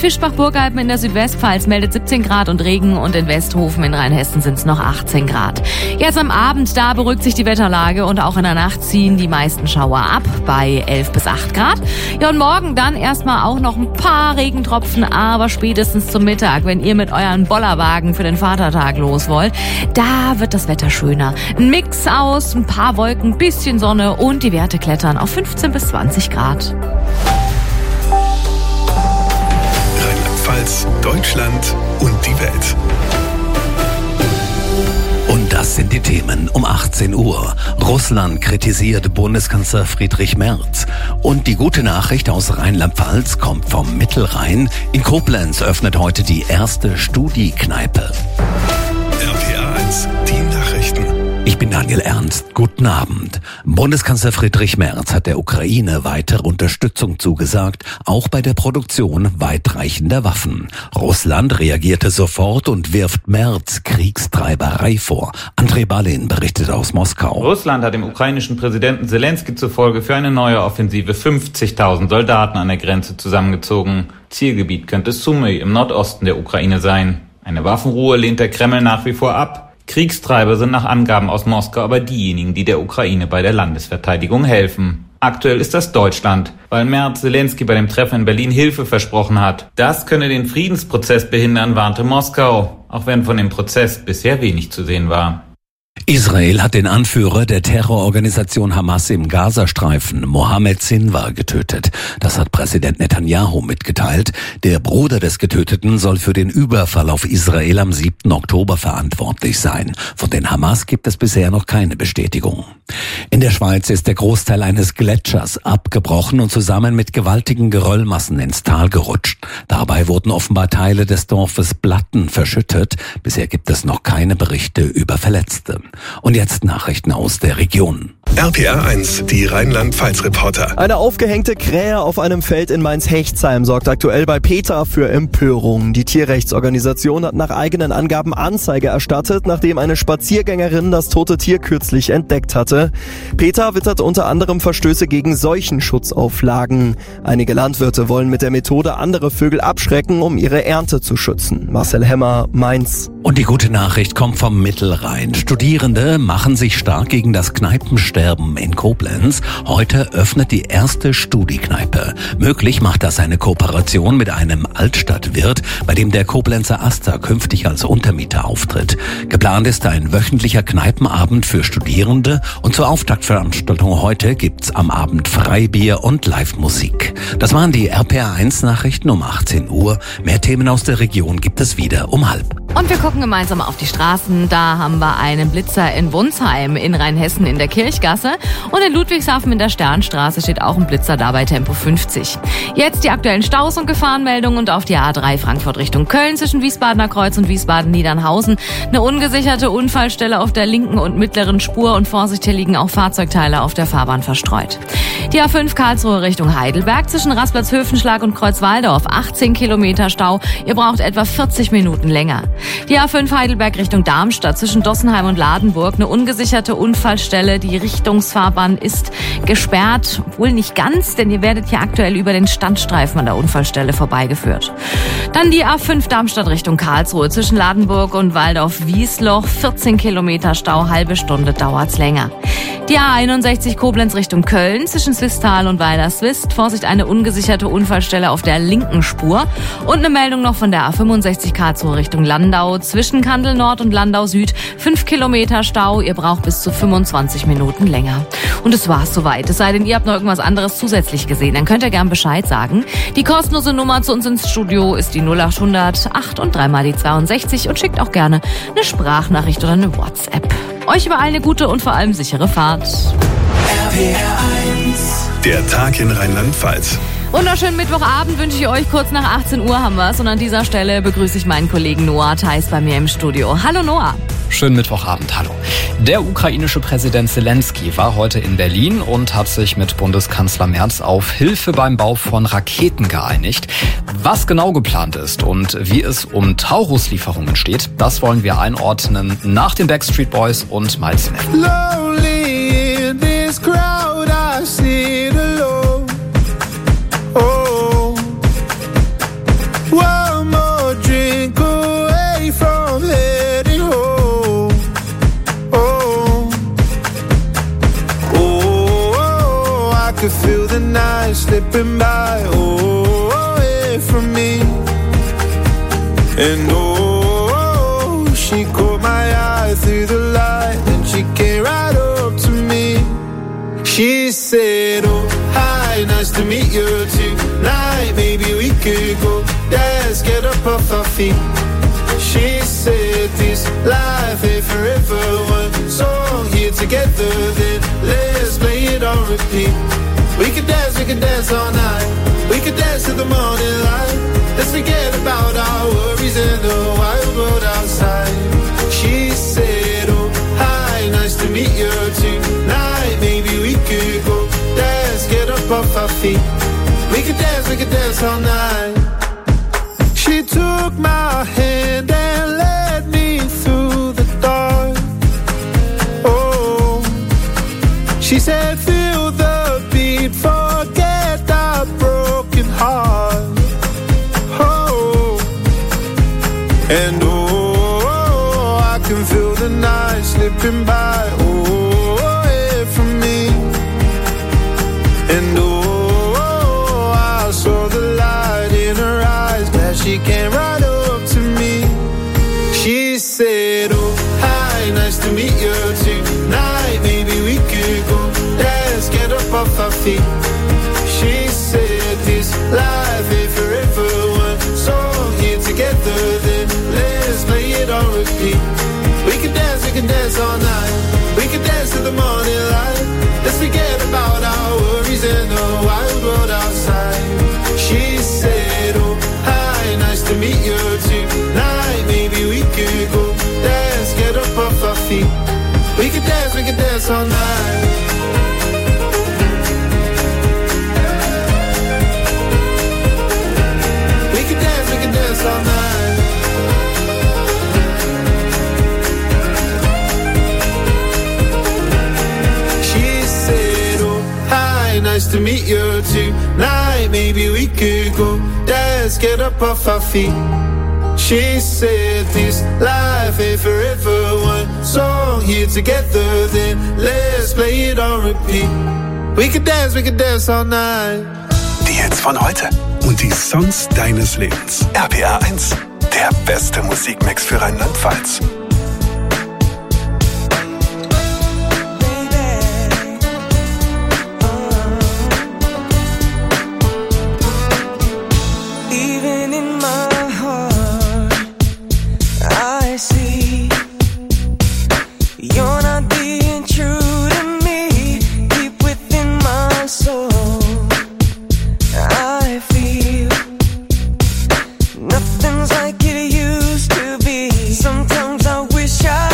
Fischbach-Burgalpen in der Südwestpfalz meldet 17 Grad und Regen und in Westhofen in Rheinhessen sind es noch 18 Grad. Jetzt am Abend, da beruhigt sich die Wetterlage und auch in der Nacht ziehen die meisten Schauer ab bei 11 bis 8 Grad. Ja, und morgen dann erstmal auch noch ein paar Regentropfen, aber spätestens zum Mittag, wenn ihr mit euren Bollerwagen für den Vatertag los wollt, da wird das Wetter schöner. Ein Mix aus ein paar Wolken, bisschen Sonne und die Werte klettern auf 15 bis 20 Grad. Rheinland-Pfalz, Deutschland und die Welt. Und das sind die Themen um 18 Uhr. Russland kritisiert Bundeskanzler Friedrich Merz. Und die gute Nachricht aus Rheinland-Pfalz kommt vom Mittelrhein. In Koblenz öffnet heute die erste Studi-Kneipe. RPA 1, die Nachrichten. Ich bin Daniel Ernst. Guten Abend. Bundeskanzler Friedrich Merz hat der Ukraine weitere Unterstützung zugesagt, auch bei der Produktion weitreichender Waffen. Russland reagierte sofort und wirft Merz Kriegstreiberei vor. Andrei Balin berichtet aus Moskau. Russland hat dem ukrainischen Präsidenten Zelensky zufolge für eine neue Offensive 50.000 Soldaten an der Grenze zusammengezogen. Zielgebiet könnte Sumy im Nordosten der Ukraine sein. Eine Waffenruhe lehnt der Kreml nach wie vor ab. Kriegstreiber sind nach Angaben aus Moskau aber diejenigen, die der Ukraine bei der Landesverteidigung helfen. Aktuell ist das Deutschland, weil Merz Zelensky bei dem Treffen in Berlin Hilfe versprochen hat. Das könne den Friedensprozess behindern, warnte Moskau, auch wenn von dem Prozess bisher wenig zu sehen war. Israel hat den Anführer der Terrororganisation Hamas im Gazastreifen, Mohammed Sinwar, getötet. Das hat Präsident Netanyahu mitgeteilt. Der Bruder des Getöteten soll für den Überfall auf Israel am 7. Oktober verantwortlich sein. Von den Hamas gibt es bisher noch keine Bestätigung. In der Schweiz ist der Großteil eines Gletschers abgebrochen und zusammen mit gewaltigen Geröllmassen ins Tal gerutscht. Dabei wurden offenbar Teile des Dorfes Blatten verschüttet. Bisher gibt es noch keine Berichte über Verletzte. Und jetzt Nachrichten aus der Region. RPA 1, die Rheinland-Pfalz-Reporter. Eine aufgehängte Krähe auf einem Feld in Mainz-Hechtsheim sorgt aktuell bei PETA für Empörung. Die Tierrechtsorganisation hat nach eigenen Angaben Anzeige erstattet, nachdem eine Spaziergängerin das tote Tier kürzlich entdeckt hatte. PETA wittert unter anderem Verstöße gegen Seuchenschutzauflagen. Einige Landwirte wollen mit der Methode andere Vögel abschrecken, um ihre Ernte zu schützen. Marcel Hemmer, Mainz. Und die gute Nachricht kommt vom Mittelrhein. Studierende machen sich stark gegen das Kneipensterben in Koblenz. Heute öffnet die erste Studi-Kneipe. Möglich macht das eine Kooperation mit einem Altstadtwirt, bei dem der Koblenzer Asta künftig als Untermieter auftritt. Geplant ist ein wöchentlicher Kneipenabend für Studierende und zur Auftaktveranstaltung heute gibt's am Abend Freibier und Live-Musik. Das waren die RPA1-Nachrichten um 18 Uhr. Mehr Themen aus der Region gibt es wieder um 12:30. Und wir gucken gemeinsam auf die Straßen. Da haben wir einen Blitzer in Wunsheim in Rheinhessen in der Kirchgasse. Und in Ludwigshafen in der Sternstraße steht auch ein Blitzer, dabei Tempo 50. Jetzt die aktuellen Staus und Gefahrenmeldungen und auf die A3 Frankfurt Richtung Köln zwischen Wiesbadener Kreuz und Wiesbaden-Niedernhausen. Eine ungesicherte Unfallstelle auf der linken und mittleren Spur und Vorsicht, hier liegen auch Fahrzeugteile auf der Fahrbahn verstreut. Die A5 Karlsruhe Richtung Heidelberg zwischen Rasplatz-Höfenschlag und Kreuzwaldorf 18 Kilometer Stau. Ihr braucht etwa 40 Minuten länger. Die A5 Heidelberg Richtung Darmstadt zwischen Dossenheim und Ladenburg. Eine ungesicherte Unfallstelle. Die Richtungsfahrbahn ist gesperrt. Wohl nicht ganz, denn ihr werdet hier aktuell über den Standstreifen an der Unfallstelle vorbeigeführt. Dann die A5 Darmstadt Richtung Karlsruhe zwischen Ladenburg und Waldorf-Wiesloch. 14 Kilometer Stau, halbe Stunde dauert's länger. Die A61 Koblenz Richtung Köln zwischen Swisttal und Weiler-Swist. Vorsicht, eine ungesicherte Unfallstelle auf der linken Spur. Und eine Meldung noch von der A65 Karlsruhe Richtung Landau zwischen Kandel Nord und Landau Süd. 5 Kilometer Stau, ihr braucht bis zu 25 Minuten länger. Und es war's soweit. Es sei denn, ihr habt noch irgendwas anderes zusätzlich gesehen. Dann könnt ihr gern Bescheid sagen. Die kostenlose Nummer zu uns ins Studio ist die 0800 8 und 3 mal die 62 und schickt auch gerne eine Sprachnachricht oder eine WhatsApp. Euch überall eine gute und vor allem sichere Fahrt. Der Tag in Rheinland-Pfalz. Wunderschönen Mittwochabend wünsche ich euch. Kurz nach 18 Uhr haben wir es. Und an dieser Stelle begrüße ich meinen Kollegen Noah Theis bei mir im Studio. Hallo Noah. Schönen Mittwochabend, hallo. Der ukrainische Präsident Zelensky war heute in Berlin und hat sich mit Bundeskanzler Merz auf Hilfe beim Bau von Raketen geeinigt. Was genau geplant ist und wie es um Taurus-Lieferungen steht, das wollen wir einordnen nach den Backstreet Boys und Miles Smith. Lonely in this crowd, I sit alone. Oh, And oh, she caught my eye through the light, and she came right up to me. She said, oh, hi, nice to meet you tonight. Maybe we could go dance, get up off our feet. She said, this life ain't forever. One song here together, then let's play it on repeat. We could dance all night. We could dance to the morning light. Let's forget about our worries in the wild world outside. She said, oh, hi, nice to meet you tonight. Maybe we could go dance, get up off our feet. We could dance all night. She took my hand and led me through the dark. Oh, she said, feel the beat, forget our broken heart. Oh, and oh, I can feel the night slipping by. Oh, away from me. And oh, I saw the light in her eyes. She came right up to me. She said, oh, hi, nice to meet you tonight. Maybe we could go dance, get up off our feet. She said, this life ain't forever. One song here together, then let's play it on repeat. We can dance all night. We can dance to the morning light. Let's forget about our worries in the wild world outside. She said, oh, hi, nice to meet you tonight. Maybe we could go dance, get up off our feet. We could dance all night. We could dance all night. She said, oh, hi, nice to meet you tonight. Maybe we could go dance, get up off our feet. She said, this life ain't forever. One song here together, then let's play it on repeat. We could dance all night. Die Hits von heute und die Songs deines Lebens. RPA 1, der beste Musikmix für Rheinland-Pfalz. Nothing's like it used to be. Sometimes I wish I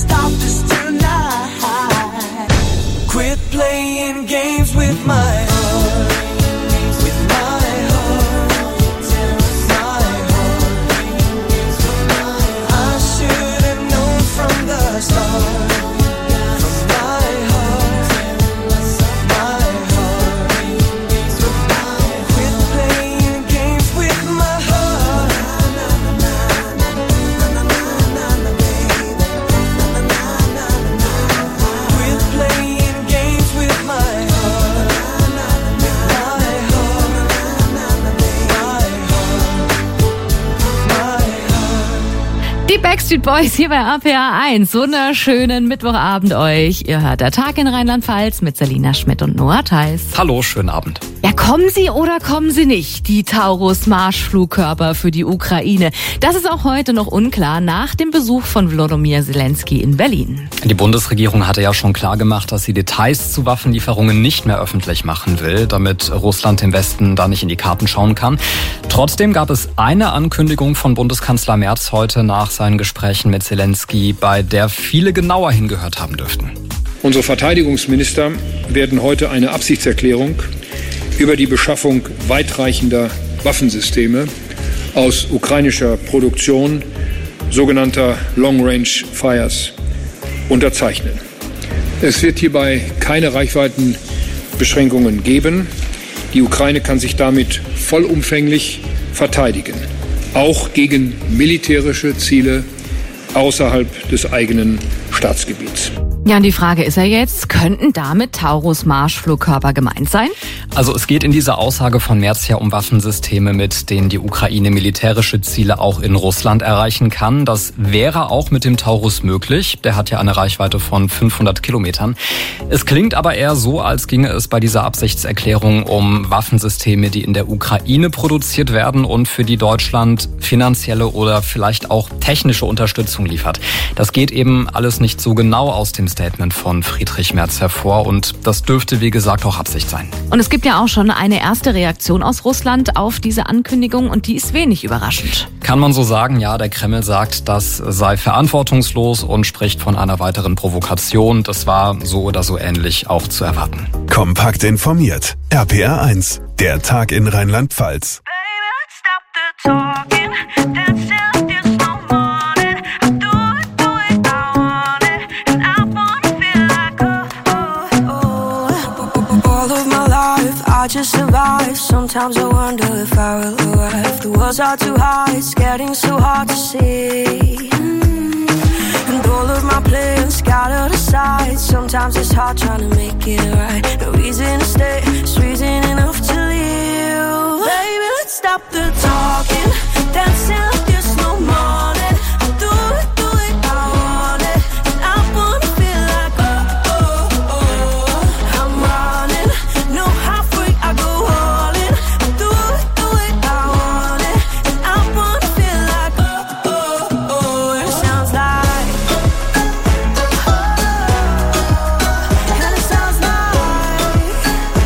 Quit playing games with my heart. Die Backstreet Boys hier bei RPA 1. Wunderschönen Mittwochabend euch. Ihr hört der Tag in Rheinland-Pfalz mit Selina Schmidt und Noah Theis. Hallo, schönen Abend. Ja, kommen sie oder kommen sie nicht, die Taurus-Marschflugkörper für die Ukraine? Das ist auch heute noch unklar nach dem Besuch von Volodymyr Zelensky in Berlin. Die Bundesregierung hatte ja schon klar gemacht, dass sie Details zu Waffenlieferungen nicht mehr öffentlich machen will, damit Russland im Westen da nicht in die Karten schauen kann. Trotzdem gab es eine Ankündigung von Bundeskanzler Merz heute nach seinen Gesprächen mit Zelensky, bei der viele genauer hingehört haben dürften. Unsere Verteidigungsminister werden heute eine Absichtserklärung über die Beschaffung weitreichender Waffensysteme aus ukrainischer Produktion, sogenannter Long-Range Fires, unterzeichnen. Es wird hierbei keine Reichweitenbeschränkungen geben. Die Ukraine kann sich damit vollumfänglich verteidigen, auch gegen militärische Ziele außerhalb des eigenen Staatsgebiets. Ja, und die Frage ist ja jetzt, könnten damit Taurus-Marschflugkörper gemeint sein? Also es geht in dieser Aussage von Merz ja um Waffensysteme, mit denen die Ukraine militärische Ziele auch in Russland erreichen kann. Das wäre auch mit dem Taurus möglich. Der hat ja eine Reichweite von 500 Kilometern. Es klingt aber eher so, als ginge es bei dieser Absichtserklärung um Waffensysteme, die in der Ukraine produziert werden und für die Deutschland finanzielle oder vielleicht auch technische Unterstützung liefert. Das geht eben alles nicht so genau aus dem Statement von Friedrich Merz hervor und das dürfte, wie gesagt, auch Absicht sein. Und es gibt ja auch schon eine erste Reaktion aus Russland auf diese Ankündigung und die ist wenig überraschend. Kann man so sagen, ja, der Kreml sagt, das sei verantwortungslos und spricht von einer weiteren Provokation. Das war so oder so ähnlich auch zu erwarten. Kompakt informiert. RPA 1, der Tag in Rheinland-Pfalz. I just survive. Sometimes I wonder if I will arrive. The walls are too high, it's getting so hard to see. And all of my plans scattered aside. Sometimes it's hard trying to make it right. No reason to stay, it's reason enough to leave. Baby, let's stop the talking, dancing like there's no morning. Do it, I want it. And I wanna feel like I'm running. No halfway, I go all in. Do it, I want it. And I wanna feel like and it sounds like and it sounds like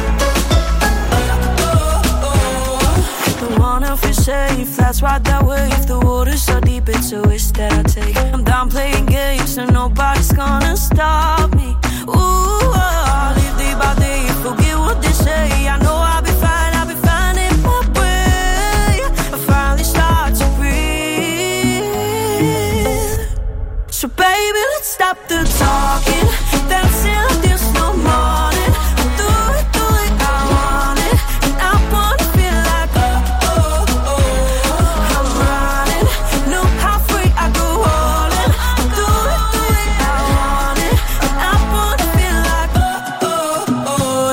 don't wanna feel safe, that's right that way. If the water's so deep, it's a risk that I take. I'm done playing games, so nobody's gonna stop me. Ooh, I'll live day by day, forget what they say. I know I'll be fine in my way. I finally start to breathe. So baby, let's stop the talking, dancing like there's no morning. Do it, I want it. And I wanna feel like I'm running. No halfway, I go all in. Do it, I want it. And I wanna feel like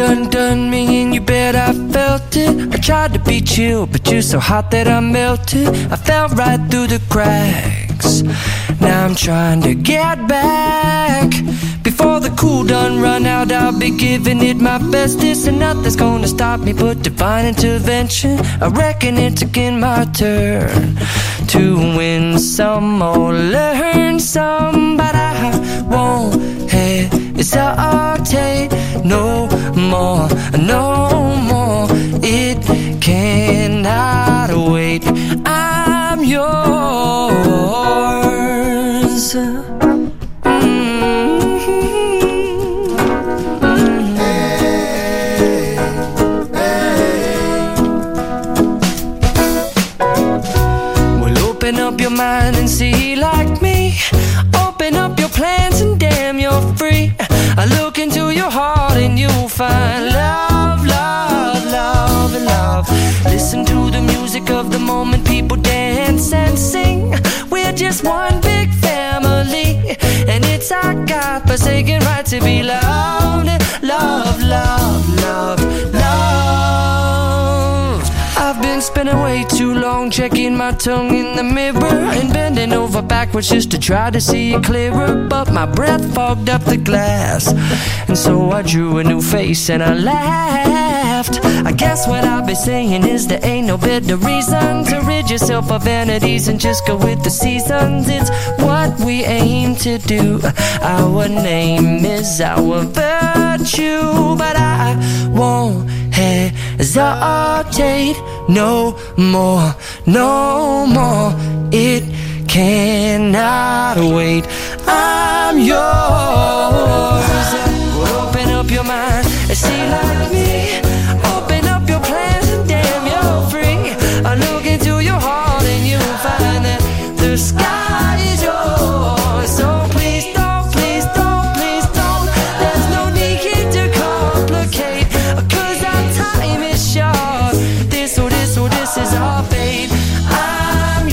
undone me and you bet I felt it. I tried to be chill, but you're so hot that I melted. I fell right through the cracks. Now I'm trying to get back. Before the cool done run out, I'll be giving it my bestest, and nothing's gonna stop me but divine intervention. I reckon it's again my turn to win some or learn some, but I won't hesitate no more, no more. It cannot wait. I'm yours. Open up your mind and see like me. Open up your plans and damn, you're free. I look into your heart and you'll find love, love, love, and love. Listen to the music of the moment, people dance and sing. We're just one big family, and it's our God-forsaken right to be loved. Love, love, love, love. I've been spending way too long checking my tongue in the mirror and bending over backwards just to try to see it clearer, but my breath fogged up the glass, and so I drew a new face and I laughed. I guess what I'll be saying is there ain't no better reason to rid yourself of vanities and just go with the seasons. It's what we aim to do. Our name is our virtue, but I won't hesitate no more, no more. It cannot wait. I'm yours. Open up your mind and see like me. Open up your plans and damn, you're free. I look into your heart and you'll find that the sky is yours. So please don't, please don't, please don't. There's no need here to complicate, 'cause our time is short. This is our fate. I'm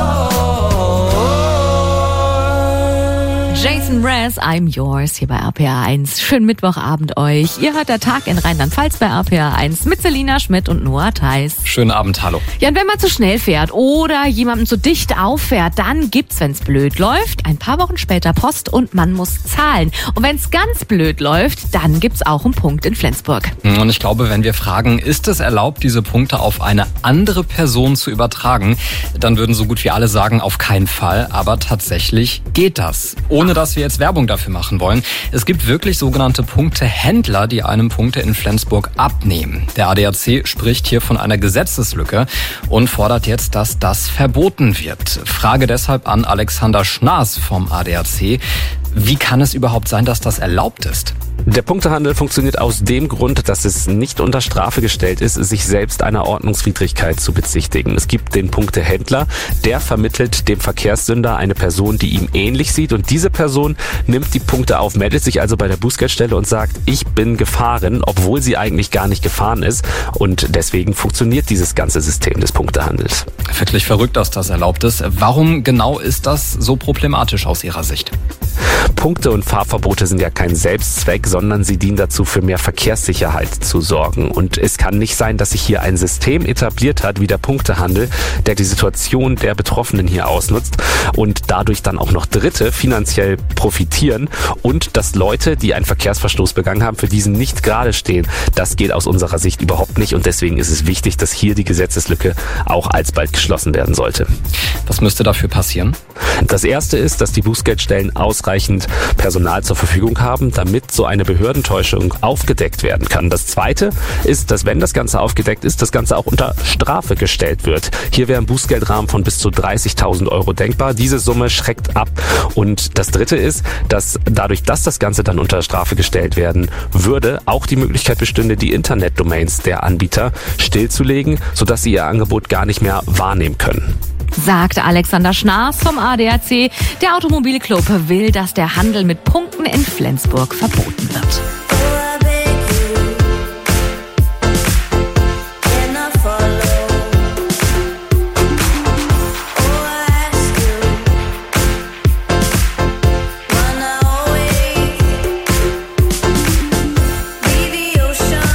yours. Jason Mraz, I'm yours, hier bei RPA 1. Schönen Mittwochabend euch. Ihr hört der Tag in Rheinland-Pfalz bei RPA 1 mit Selina Schmidt und Noah Theis. Schönen Abend, hallo. Ja, und wenn man zu schnell fährt oder jemandem zu dicht auffährt, dann gibt's, wenn's blöd läuft, ein paar Wochen später Post und man muss zahlen. Und wenn's ganz blöd läuft, dann gibt's auch einen Punkt in Flensburg. Und ich glaube, wenn wir fragen, ist es erlaubt, diese Punkte auf eine andere Person zu übertragen, dann würden so gut wie alle sagen, auf keinen Fall. Aber tatsächlich geht das. Ohne dass wir jetzt Werbung dafür machen wollen. Es gibt wirklich sogenannte Punktehändler, die einem Punkte in Flensburg abnehmen. Der ADAC spricht hier von einer Gesetzeslücke und fordert jetzt, dass das verboten wird. Frage deshalb an Alexander Schnaas vom ADAC. Wie kann es überhaupt sein, dass das erlaubt ist? Der Punktehandel funktioniert aus dem Grund, dass es nicht unter Strafe gestellt ist, sich selbst einer Ordnungswidrigkeit zu bezichtigen. Es gibt den Punktehändler, der vermittelt dem Verkehrssünder eine Person, die ihm ähnlich sieht, und diese Person nimmt die Punkte auf, meldet sich also bei der Bußgeldstelle und sagt, ich bin gefahren, obwohl sie eigentlich gar nicht gefahren ist, und deswegen funktioniert dieses ganze System des Punktehandels. Wirklich verrückt, dass das erlaubt ist. Warum genau ist das so problematisch aus Ihrer Sicht? Punkte und Fahrverbote sind ja kein Selbstzweck, sondern sie dienen dazu, für mehr Verkehrssicherheit zu sorgen. Und es kann nicht sein, dass sich hier ein System etabliert hat, wie der Punktehandel, der die Situation der Betroffenen hier ausnutzt und dadurch dann auch noch Dritte finanziell profitieren, und dass Leute, die einen Verkehrsverstoß begangen haben, für diesen nicht gerade stehen. Das geht aus unserer Sicht überhaupt nicht, und deswegen ist es wichtig, dass hier die Gesetzeslücke auch alsbald geschlossen werden sollte. Was müsste dafür passieren? Das erste ist, dass die Bußgeldstellen ausreichend Personal zur Verfügung haben, damit so eine Behördentäuschung aufgedeckt werden kann. Das zweite ist, dass, wenn das Ganze aufgedeckt ist, das Ganze auch unter Strafe gestellt wird. Hier wäre ein Bußgeldrahmen von bis zu 30.000 Euro denkbar. Diese Summe schreckt ab. Und das dritte ist, dass dadurch, dass das Ganze dann unter Strafe gestellt werden würde, auch die Möglichkeit bestünde, die Internetdomains der Anbieter stillzulegen, sodass sie ihr Angebot gar nicht mehr wahrnehmen können. Sagte Alexander Schnaas vom ADAC. Der Automobilclub will, dass der Handel mit Punkten in Flensburg verboten wird. Ocean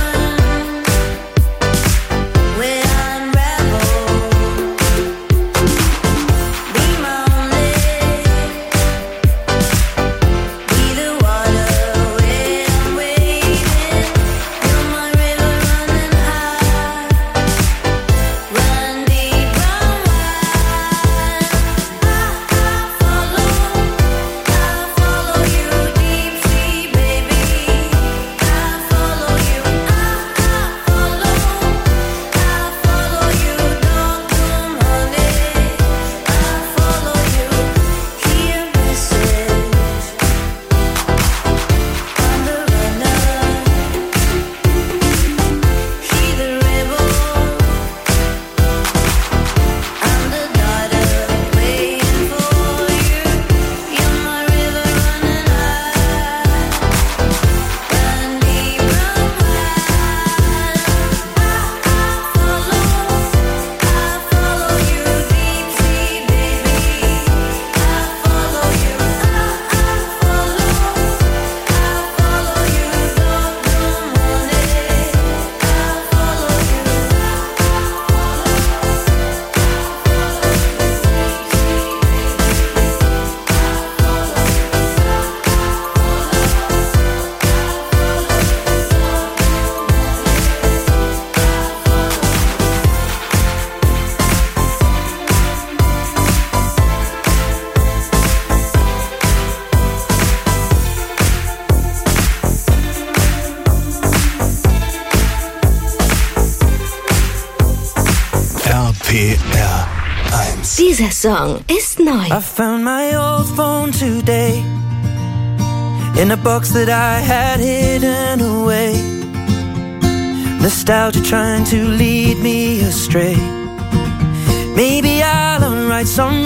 Dieser Song ist neu. I found my old phone today in a box that I had hidden away. Nostalgia trying to lead me astray. Maybe I'll right some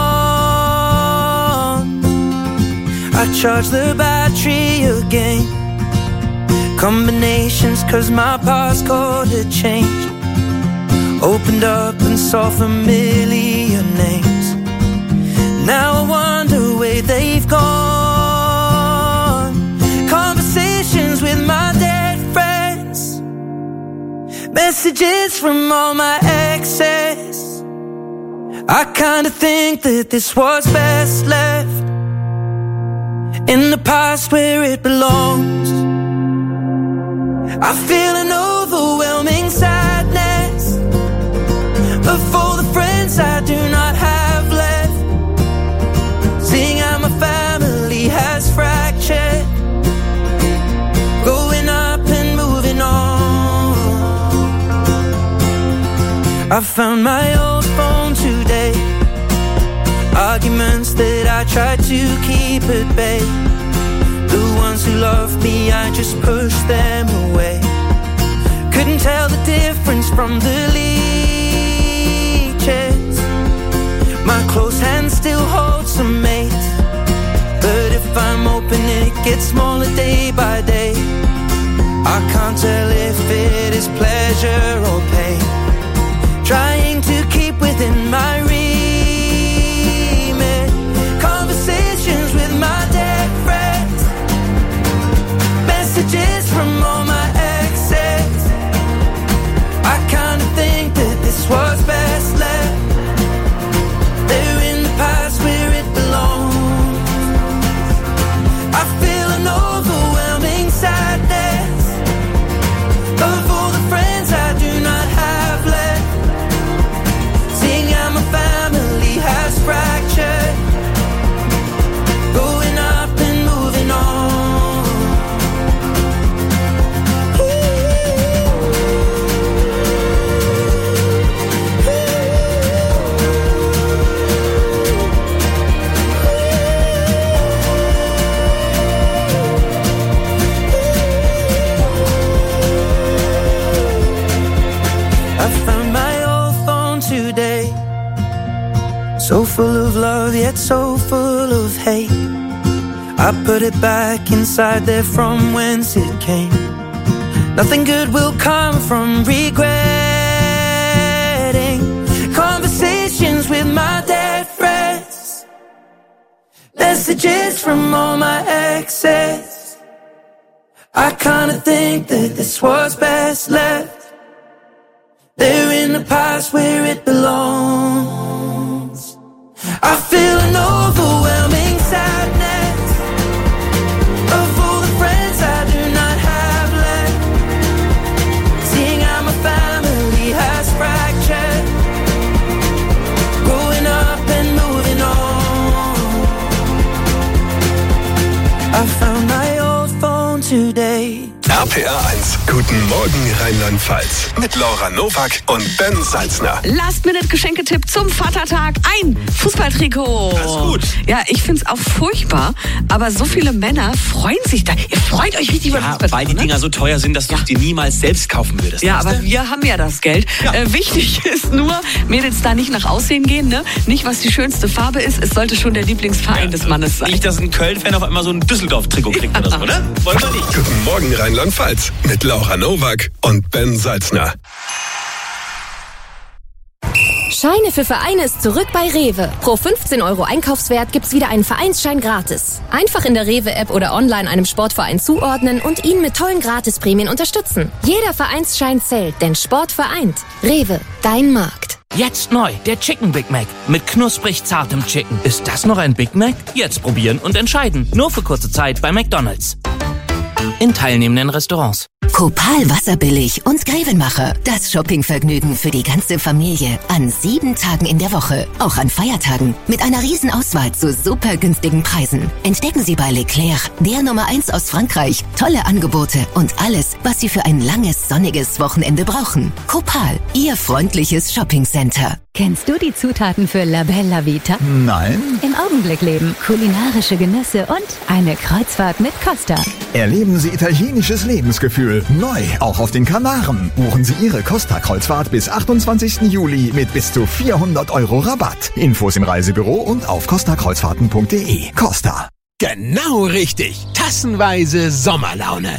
wrong. I charge the battery again. Combinations cause my passcode had changed. Opened up and saw familiar names. Now I wonder where they've gone. Conversations with my dead friends. Messages from all my exes. I kinda think that this was best left in the past where it belongs. I feel an overwhelming sadness of all the friends I do not have left. Seeing how my family has fractured, growing up and moving on. I found my old phone today. Arguments that I tried to keep at bay. The ones who loved me, I just pushed them away. Couldn't tell the difference from the leeches. My close hand still holds some mates, but if I'm open it gets smaller day by day. I can't tell if it is pleasure or pain. Trying to keep within my remit. Conversations with my dead friends. Messages from all my exes. I kinda think that this was best left. They're in the past where it belongs. I feel an overwhelming sadness of all the friends I do not have left. Seeing how my family has fractured, growing up and moving on. I found my old phone today, so full of love yet so full of hate. I put it back inside there from whence it came. Nothing good will come from regretting conversations with my dead friends. Messages from all my exes. I kinda think that this was best left. They're in the past where it belongs. I feel an overwhelming sadness of all the friends I do not have left. Seeing how my family has fractured, growing up and moving on. I found my old phone today. RPR 1. Guten Morgen Rheinland-Pfalz. Mit Laura Nowak und Ben Salzner. Last-Minute-Geschenketipp zum Vatertag. Ein Fußballtrikot. Das ist gut. Ja, ich find's auch furchtbar, aber so viele Männer freuen sich da. Ihr freut euch richtig über Fußballtrikot, weil die Dinger so teuer sind, dass du die niemals selbst kaufen würdest. Ja, aber wir haben ja das Geld. Ja. Wichtig ist nur, Mädels da nicht nach Aussehen gehen, ne? Nicht, was die schönste Farbe ist. Es sollte schon der Lieblingsverein des Mannes sein. Nicht, dass ein Köln-Fan auf einmal so ein Düsseldorf-Trikot kriegt oder so, oder? Wollen wir nicht. Guten Morgen Rheinland-Pfalz. Mit Laura Nowak und Ben Salzner. Scheine für Vereine ist zurück bei Rewe. Pro 15 € Einkaufswert gibt's wieder einen Vereinsschein gratis. Einfach in der Rewe-App oder online einem Sportverein zuordnen und ihn mit tollen Gratisprämien unterstützen. Jeder Vereinsschein zählt, denn Sport vereint. Rewe, dein Markt. Jetzt neu, der Chicken Big Mac mit knusprig zartem Chicken. Ist das noch ein Big Mac? Jetzt probieren und entscheiden. Nur für kurze Zeit bei McDonald's. In teilnehmenden Restaurants. Copal wasserbillig und Grevenmacher. Das Shoppingvergnügen für die ganze Familie. An 7 Tagen in der Woche. Auch an Feiertagen. Mit einer Riesenauswahl zu super günstigen Preisen. Entdecken Sie bei Leclerc, der Nummer 1 aus Frankreich. Tolle Angebote und alles, was Sie für ein langes, sonniges Wochenende brauchen. Copal, Ihr freundliches Shoppingcenter. Kennst du die Zutaten für La Bella Vita? Nein. Im Augenblick leben, kulinarische Genüsse und eine Kreuzfahrt mit Costa. Erleben Sie italienisches Lebensgefühl. Neu, auch auf den Kanaren. Buchen Sie Ihre Costa-Kreuzfahrt bis 28. Juli mit bis zu 400 € Rabatt. Infos im Reisebüro und auf costakreuzfahrten.de. Costa. Genau richtig. Tassenweise Sommerlaune.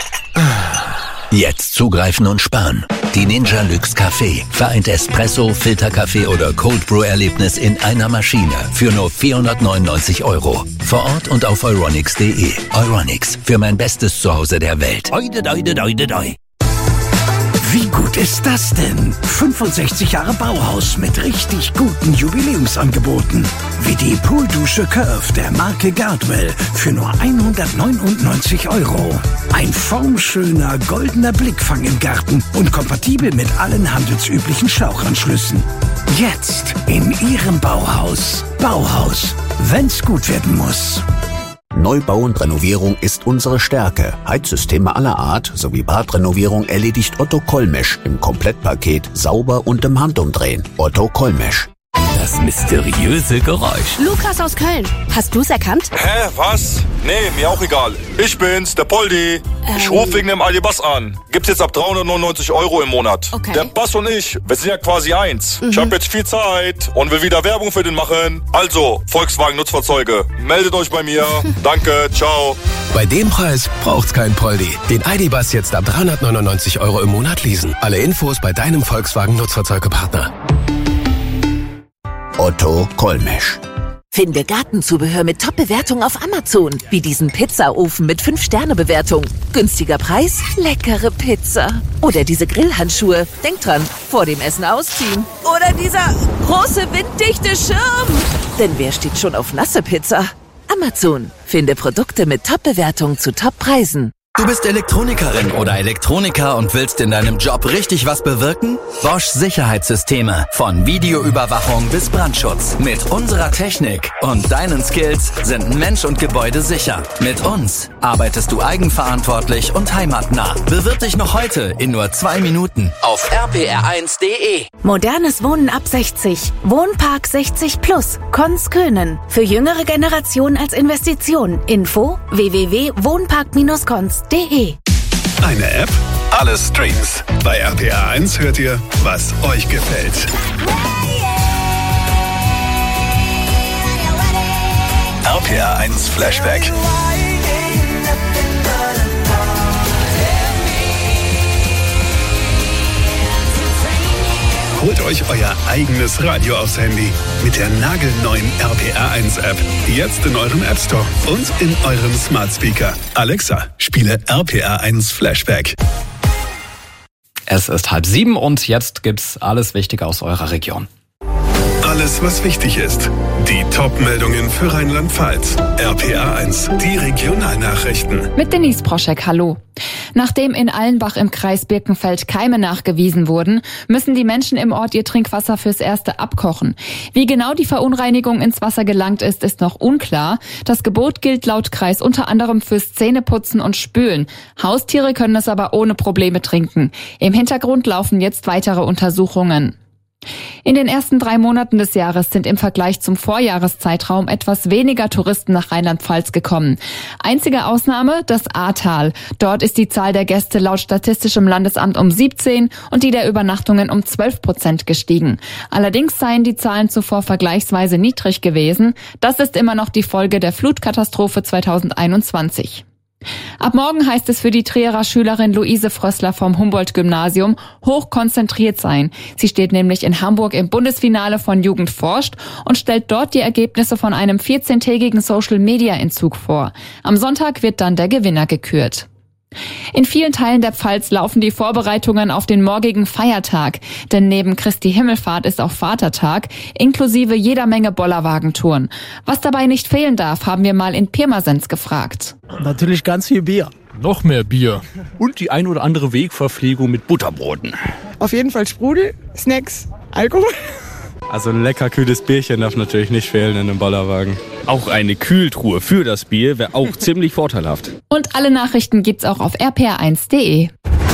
Jetzt zugreifen und sparen. Die Ninja Luxe Café vereint Espresso, Filterkaffee oder Cold Brew Erlebnis in einer Maschine für nur 499 €. Vor Ort und auf euronics.de. Euronics, für mein bestes Zuhause der Welt. Oide, doide, doide, doi. Wie gut ist das denn? 65 Jahre Bauhaus mit richtig guten Jubiläumsangeboten. Wie die Pooldusche Curve der Marke Gardwell für nur 199 €. Ein formschöner goldener Blickfang im Garten und kompatibel mit allen handelsüblichen Schlauchanschlüssen. Jetzt in Ihrem Bauhaus. Bauhaus, wenn's gut werden muss. Neubau und Renovierung ist unsere Stärke. Heizsysteme aller Art sowie Badrenovierung erledigt Otto Kollmesch im Komplettpaket sauber und im Handumdrehen. Otto Kollmesch. Das mysteriöse Geräusch. Lukas aus Köln. Hast du's erkannt? Hä, was? Nee, mir auch egal. Ich bin's, der Poldi. Ich rufe wegen dem Aldi-Bass an. Gibt's jetzt ab 399 € im Monat. Okay. Der Bass und ich, wir sind ja quasi eins. Ich habe jetzt viel Zeit und will wieder Werbung für den machen. Also, Volkswagen Nutzfahrzeuge, meldet euch bei mir. Danke, ciao. Bei dem Preis braucht's kein Poldi. Den ID-Bus jetzt ab 399 € im Monat leasen. Alle Infos bei deinem Volkswagen Nutzfahrzeugepartner. Otto Kollmesch. Finde Gartenzubehör mit Top-Bewertung auf Amazon. Wie diesen Pizzaofen mit 5-Sterne-Bewertung. Günstiger Preis, leckere Pizza. Oder diese Grillhandschuhe. Denk dran, vor dem Essen ausziehen. Oder dieser große winddichte Schirm. Denn wer steht schon auf nasse Pizza? Amazon. Finde Produkte mit Top-Bewertung zu Top-Preisen. Du bist Elektronikerin oder Elektroniker und willst in deinem Job richtig was bewirken? Bosch Sicherheitssysteme. Von Videoüberwachung bis Brandschutz. Mit unserer Technik und deinen Skills sind Mensch und Gebäude sicher. Mit uns arbeitest du eigenverantwortlich und heimatnah. Bewirb dich noch heute in nur 2 Minuten auf rpr1.de. Modernes Wohnen ab 60. Wohnpark 60 Plus. Konz-Könen. Für jüngere Generationen als Investition. Info www.wohnpark-konz.de. Eine App, alle Streams. Bei RPR1 hört ihr, was euch gefällt. RPR1 Flashback. Holt euch euer eigenes Radio aufs Handy mit der nagelneuen RPR1 App. Jetzt in eurem App Store und in eurem Smart Speaker. Alexa, spiele RPR1 Flashback. Es ist 6:30 und jetzt gibt's alles Wichtige aus eurer Region. Alles, was wichtig ist. Die Top-Meldungen für Rheinland-Pfalz. RPR1, die Regionalnachrichten. Mit Denise Proschek, hallo. Nachdem in Allenbach im Kreis Birkenfeld Keime nachgewiesen wurden, müssen die Menschen im Ort ihr Trinkwasser fürs Erste abkochen. Wie genau die Verunreinigung ins Wasser gelangt ist, ist noch unklar. Das Gebot gilt laut Kreis unter anderem fürs Zähneputzen und Spülen. Haustiere können es aber ohne Probleme trinken. Im Hintergrund laufen jetzt weitere Untersuchungen. In den ersten 3 Monaten des Jahres sind im Vergleich zum Vorjahreszeitraum etwas weniger Touristen nach Rheinland-Pfalz gekommen. Einzige Ausnahme, das Ahrtal. Dort ist die Zahl der Gäste laut Statistischem Landesamt um 17 und die der Übernachtungen um 12% gestiegen. Allerdings seien die Zahlen zuvor vergleichsweise niedrig gewesen. Das ist immer noch die Folge der Flutkatastrophe 2021. Ab morgen heißt es für die Trierer Schülerin Luise Frössler vom Humboldt-Gymnasium hochkonzentriert sein. Sie steht nämlich in Hamburg im Bundesfinale von Jugend forscht und stellt dort die Ergebnisse von einem 14-tägigen Social-Media-Entzug vor. Am Sonntag wird dann der Gewinner gekürt. In vielen Teilen der Pfalz laufen die Vorbereitungen auf den morgigen Feiertag, denn neben Christi Himmelfahrt ist auch Vatertag, inklusive jeder Menge Bollerwagentouren. Was dabei nicht fehlen darf, haben wir mal in Pirmasens gefragt. Natürlich ganz viel Bier. Noch mehr Bier. Und die ein oder andere Wegverpflegung mit Butterbroten. Auf jeden Fall Sprudel, Snacks, Alkohol. Also ein lecker kühles Bierchen darf natürlich nicht fehlen in einem Bollerwagen. Auch eine Kühltruhe für das Bier wäre auch ziemlich vorteilhaft. Und alle Nachrichten gibt's auch auf rpr1.de.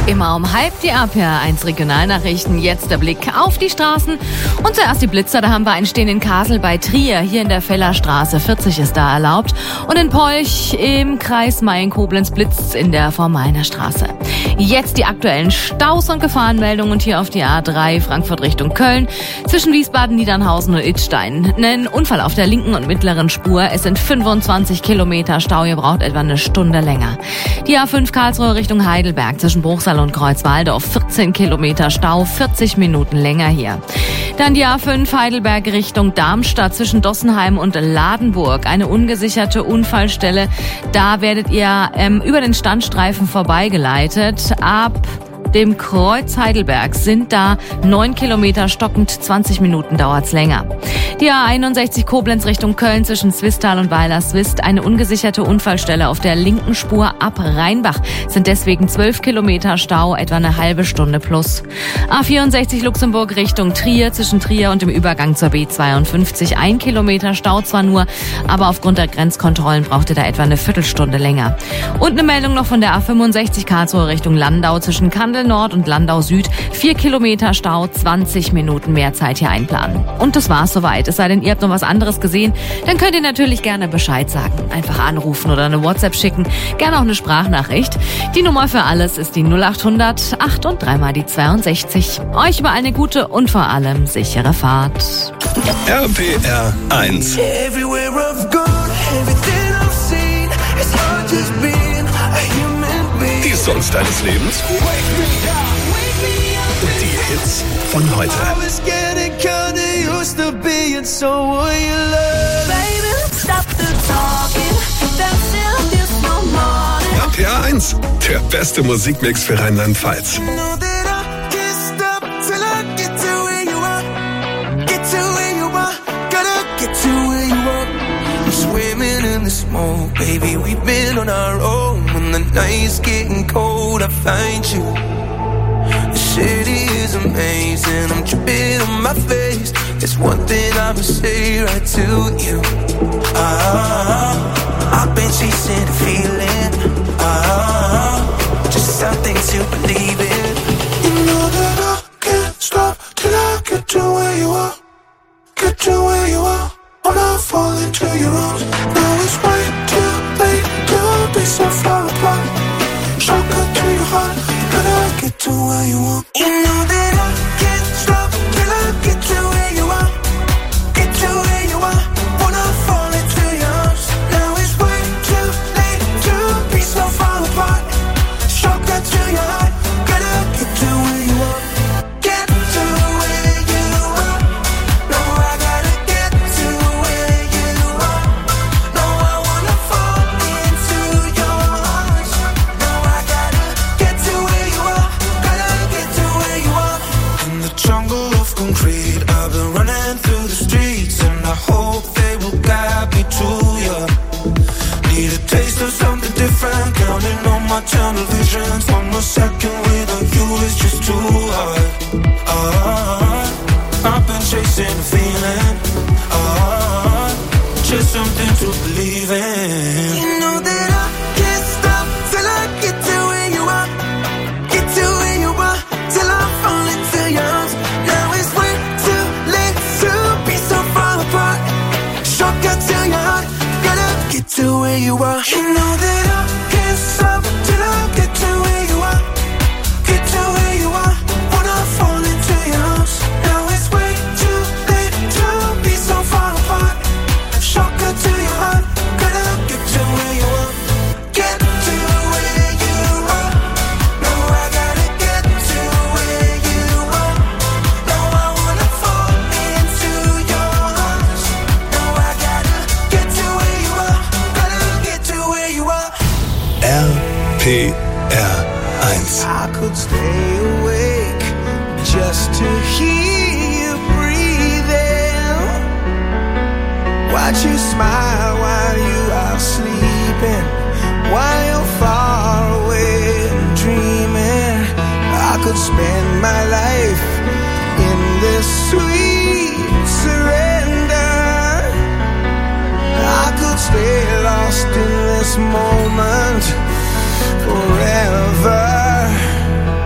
Immer um 12:30 die RPR1 Regionalnachrichten. Jetzt der Blick auf die Straßen. Und zuerst die Blitzer. Da haben wir einen stehen in Kassel bei Trier. Hier in der Fellerstraße 40 ist da erlaubt. Und in Polch im Kreis Mayen-Koblenz blitzt's in der Vormainer Straße. Jetzt die aktuellen Staus und Gefahrenmeldungen. Und hier auf die A3 Frankfurt Richtung Köln. Zwischen Wiesbaden, Niedernhausen und Idstein. Ein Unfall auf der linken und mittleren Spur. Es sind 25 Kilometer Stau. Ihr braucht etwa eine Stunde länger. Die A5 Karlsruhe Richtung Heidelberg zwischen Bruchsal und Kreuzwaldorf 14 Kilometer Stau, 40 Minuten länger hier. Dann die A5 Heidelberg Richtung Darmstadt zwischen Dossenheim und Ladenburg. Eine ungesicherte Unfallstelle. Da werdet ihr über den Standstreifen vorbeigeleitet. Ab dem Kreuz Heidelberg sind da 9 Kilometer stockend, 20 Minuten dauert's länger. Die A61 Koblenz Richtung Köln zwischen Swisttal und Weiler-Swist. Eine ungesicherte Unfallstelle auf der linken Spur ab Rheinbach. Sind deswegen 12 Kilometer Stau, etwa eine halbe Stunde plus. A64 Luxemburg Richtung Trier zwischen Trier und dem Übergang zur B52. 1 Kilometer Stau zwar nur, aber aufgrund der Grenzkontrollen braucht ihr da etwa eine Viertelstunde länger. Und eine Meldung noch von der A65 Karlsruhe Richtung Landau zwischen Kandel Nord und Landau Süd. 4 Kilometer Stau, 20 Minuten mehr Zeit hier einplanen. Und das war's soweit. Es sei denn, ihr habt noch was anderes gesehen, dann könnt ihr natürlich gerne Bescheid sagen. Einfach anrufen oder eine WhatsApp schicken. Gerne auch eine Sprachnachricht. Die Nummer für alles ist die 0800 8 und 3 mal die 62. Euch über eine gute und vor allem sichere Fahrt. RPR 1. Die Songs deines Lebens. Die Hits von heute. RPR 1, der beste Musikmix für Rheinland-Pfalz. Swimming in the smoke, baby, we've been on our own. When the night's getting cold, I find you. The city is amazing, I'm dripping on my face. It's one thing I would say right to you. I've been chasing a feeling. Just something to believe in. You know that I can't stop till I get to where you are. Get to where you are. When I fall into your arms, now it's way too late to be so far apart. Shotgun to your heart, gotta get to where you want. You know that I can't stop till I get to where you are. Get to where you are. When I fall into your arms, now it's way too late to be so far apart. Shotgun to your heart, gotta get to where you want. Get to where you are. No, I gotta get to where you are. No, I wanna fall into your arms. No, I gotta get to where you are. Gotta get to where you are. In the jungle of concrete, I've been running through the streets, and I hope they will guide me to you. Need a taste of something different, counting on my tunnel visions. One more second without you is just too hard. I've been chasing a feeling. Just something to believe in. You know that I can't stop till I get to where you are. Get to where you are till I fall into your arms. Now it's way too late to be so far apart. Shotgun to your heart, gotta get to where you are. You know that I can't stop till I get to where you are. Get to where you are. When I fall into your arms. Now it's way too late to be so far apart. Shotgun to your heart, gotta get to where you are. Get to where you are. No, I gotta get to where you are. No, I wanna fall into your arms. No, I gotta get to where you are. Gotta get to where you are. RPR 1. I could stay awake just to hear you breathing. Watch you smile while you are sleeping, while you're far away and dreaming. I could spend my life in this sweet surrender. I could stay lost in this moment forever.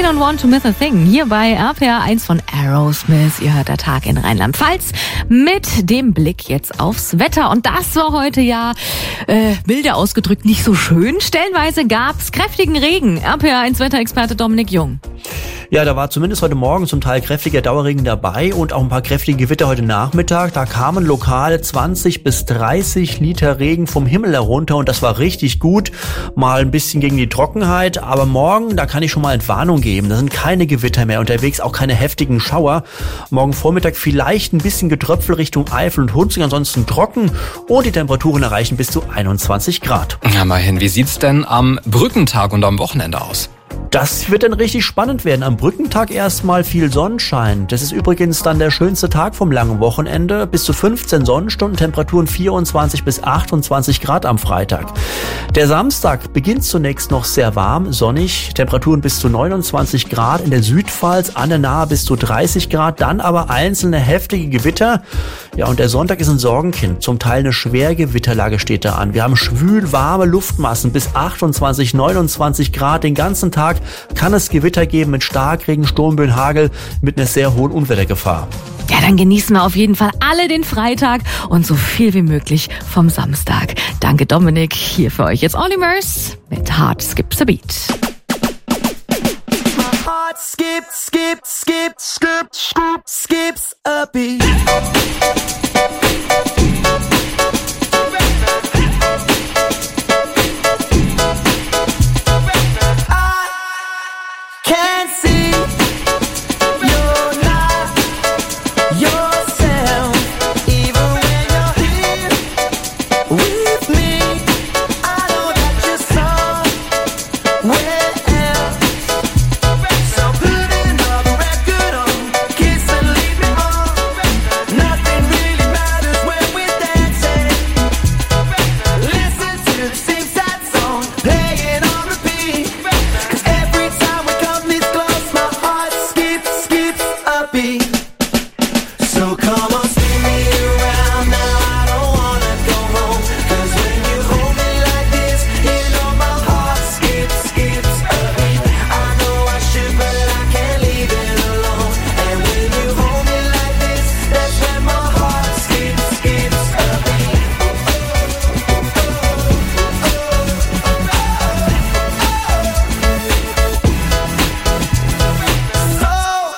don't want to miss a thing. Hier bei RPR 1 von Aerosmith. Ihr hört der Tag in Rheinland-Pfalz mit dem Blick jetzt aufs Wetter. Und das war heute ja, milde ausgedrückt, nicht so schön. Stellenweise gab's kräftigen Regen. RPR 1 Wetterexperte Dominik Jung. Ja, da war zumindest heute Morgen zum Teil kräftiger Dauerregen dabei und auch ein paar kräftige Gewitter heute Nachmittag. Da kamen lokal 20 bis 30 Liter Regen vom Himmel herunter und das war richtig gut. Mal ein bisschen gegen die Trockenheit, aber morgen, da kann ich schon mal Entwarnung geben. Da sind keine Gewitter mehr unterwegs, auch keine heftigen Schauer. Morgen Vormittag vielleicht ein bisschen Getröpfel Richtung Eifel und Hunsrück, ansonsten trocken und die Temperaturen erreichen bis zu 21 Grad. Ja, mal hin. Wie sieht's denn am Brückentag und am Wochenende aus? Das wird dann richtig spannend werden. Am Brückentag erstmal viel Sonnenschein. Das ist übrigens dann der schönste Tag vom langen Wochenende. Bis zu 15 Sonnenstunden, Temperaturen 24 bis 28 Grad am Freitag. Der Samstag beginnt zunächst noch sehr warm, sonnig. Temperaturen bis zu 29 Grad in der Südpfalz, an der Nahe bis zu 30 Grad. Dann aber einzelne heftige Gewitter. Ja, und der Sonntag ist ein Sorgenkind. Zum Teil eine Schwergewitterlage steht da an. Wir haben schwül warme Luftmassen bis 28, 29 Grad den ganzen Tag. Kann es Gewitter geben mit Starkregen, Sturmböen, Hagel mit einer sehr hohen Unwettergefahr. Ja, dann genießen wir auf jeden Fall alle den Freitag und so viel wie möglich vom Samstag. Danke Dominik, hier für euch jetzt Olimers mit Heart Skips a Beat. My heart skips a beat. Can't see you're not yourself, even when you're here with me. I know that you're somewhere else. So put another record on, kiss and leave me on. Nothing really matters when we're dancing. Listen to the same sad song, play it on repeat. 'Cause every time we come this close, my heart skips a beat. So come on, spin me around now. I don't wanna go home. 'Cause when you hold me like this, you know my heart skips a beat. I know I should, but I can't leave it alone. And when you hold me like this, that's when my heart skips a beat. So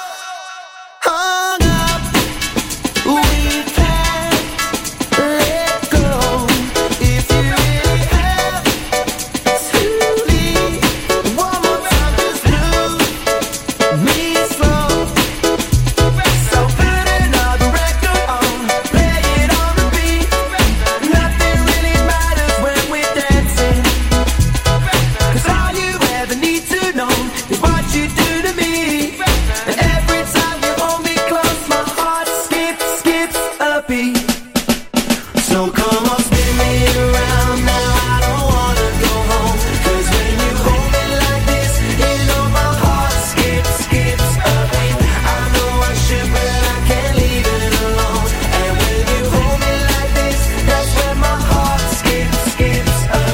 hung up, we can't let go. If you really have to leave, one more time, just move me slow. So put another record on, play it on repeat. Nothing really matters when we're dancing. 'Cause all you ever need to know is what you do to me. And every time you hold me close, my heart skips a beat. So come on, spin me around now. I don't wanna go home. 'Cause when you hold me like this, you know my heart skips a beat. I know I should, but I can't leave it alone. And when you hold me like this, that's when my heart skips a beat.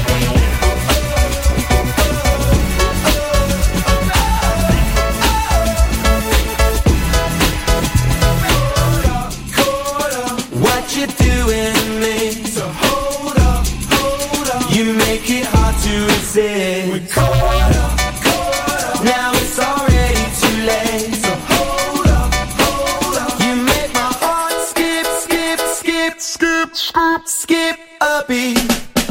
What you doing to me? So hold up. You make it hard to resist. We're caught up. Now it's already too late. So hold up. You make my heart skip a beat.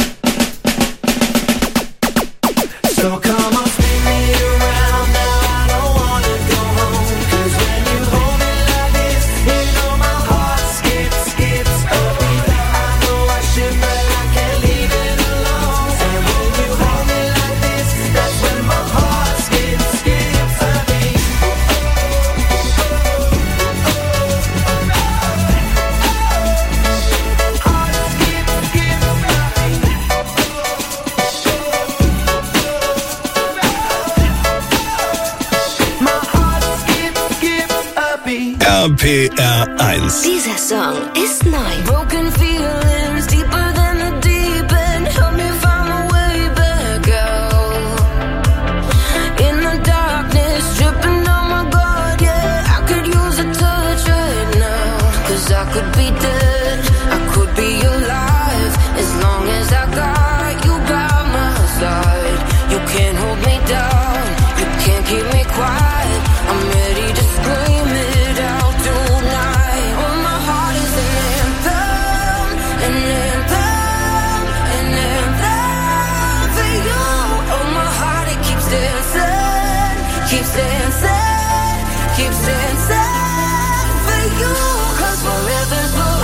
So come on, spin me around now. I don't wanna go home. 'Cause when you hold me like this, you know my heart skips a beat. I know I should, but I can't leave it alone. And when you hold me like this, that's when my heart skips a beat. RPR 1. Dieser Song ist neu. Broken feelings deeper than the deep end. Help me find my way back out. In the darkness, dripping could be dead, I could be alive, as long as I got you by my side. You can't hold me down, you can't keep me quiet. I'm ready to scream it out tonight. Oh, my heart is an anthem, an anthem, an anthem for you. Oh, my heart, it keeps dancing, keeps dancing, keeps dancing for you. 'Cause forever's blue.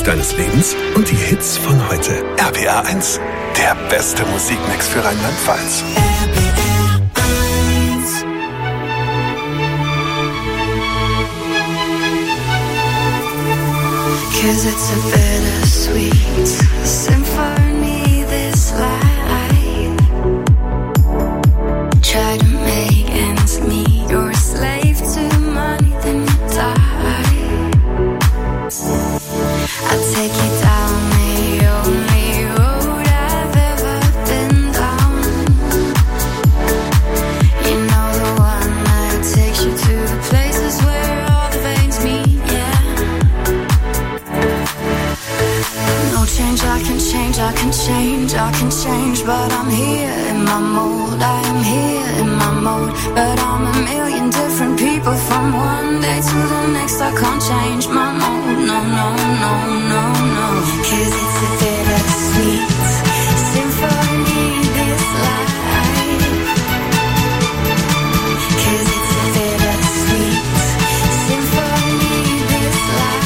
Songs deines Lebens und die Hits von heute. RPR 1, der beste Musikmix für Rheinland-Pfalz. Cause it's a bittersweet symphony, this life. Try to make ends meet. You're a slave to money, then you die. I'll take you down the only road I've ever been down. You know, the one that takes you to the places where all the veins meet, yeah. No change, I can change, I can change, I can change, but I'm here in my mold. I am here in my mode, but I'm a million different people from one day to the next. I can't change my mode, no, no, no, no, no. Cause it's a bittersweet symphony, this life. Cause it's a bittersweet symphony, this life.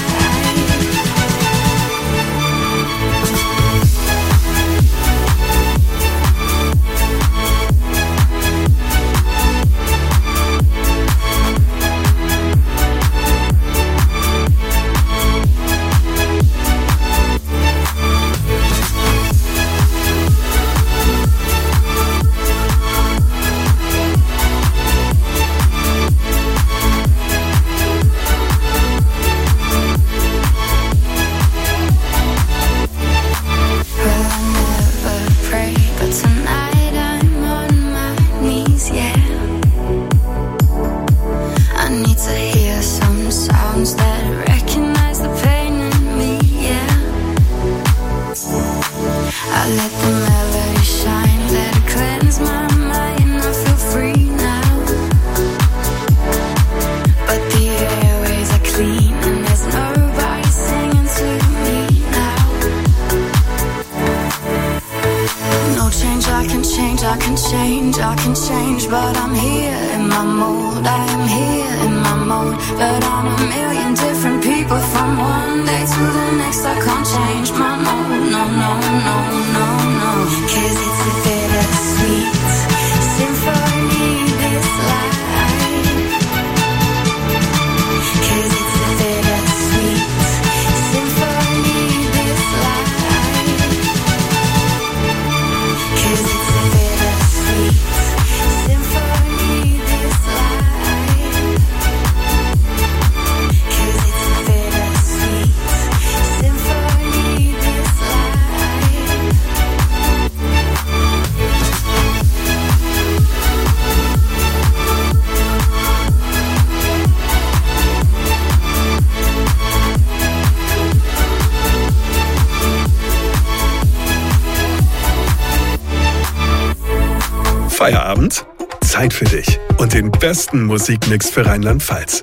Feierabend? Zeit für dich und den besten Musikmix für Rheinland-Pfalz.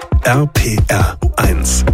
RPR 1.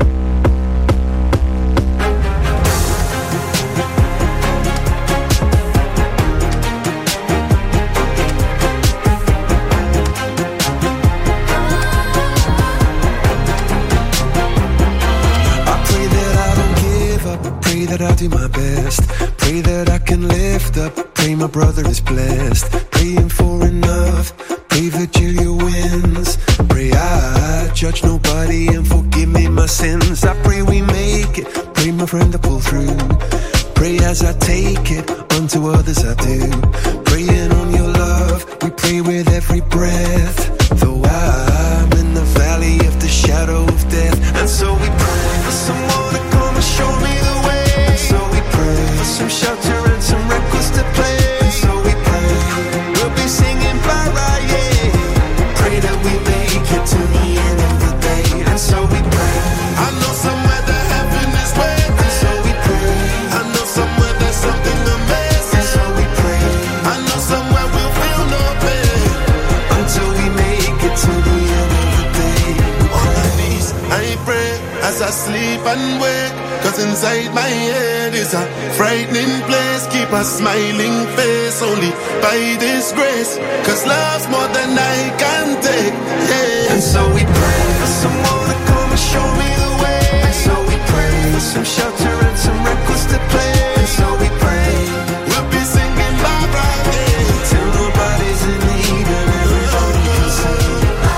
I'll do my best. Pray that I can lift up. Pray my brother is blessed. Praying for enough. Pray Virgilia wins. Pray I judge nobody and forgive me my sins. I pray we make it. Pray my friend to pull through. Pray as I take it. Unto others I do. Praying on your love. We pray with every breath. Though I'm in the valley of the shadow of death. And so we pray for someone to come and show me the way. For some shelter and some records to play. And so we pray, we'll be singing para, yeah. Pray that we make it to the end of the day. And so we pray, I know somewhere that heaven is waiting. And so we pray, I know somewhere there's something amazing. And so we pray, I know somewhere we'll feel no pain. Until we make it to the end of the day. On my knees, I pray as I sleep and wake. Cause inside my head is a frightening place. Keep a smiling face only by this grace. Cause love's more than I can take, yeah. And so we pray for someone to come and show me the way. And so we pray for some shelter the plan, and so we pray. We'll be singing bye bye day till nobody's in need and everybody can sing.